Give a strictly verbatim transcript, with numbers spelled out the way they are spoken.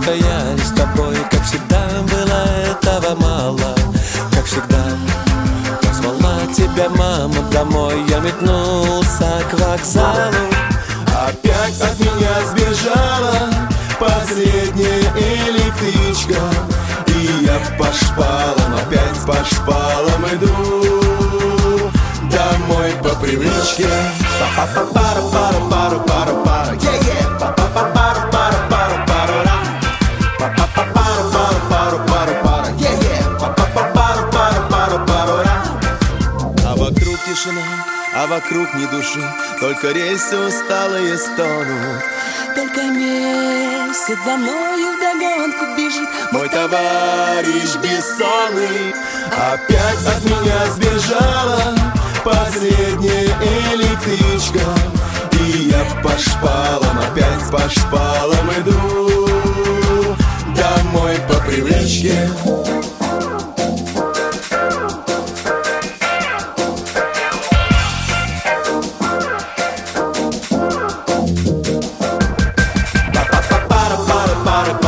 стояли с тобой. Как всегда было этого мало. Как всегда позвала тебя мама домой. Я метнулся к вокзалу. Опять от меня сбежала последняя электричка, и я по шпалам, опять по шпалам иду домой по привычке. Па-па-па-пара-пара-пара-пара, yeah-yeah. Па-па-па-пара-пара-пара-пара-пара, па-па-па-пара-пара-пара-пара, yeah-yeah. Па-па-па-пара-пара-пара-пара. А вокруг тишина, а вокруг ни души, только рельсы усталые стонут. Только месяц за мною вдогонку бежит мой товарищ бессонный. Опять от меня сбежала последняя электричка, и я по шпалам, опять по шпалам иду домой по привычке. Para, para,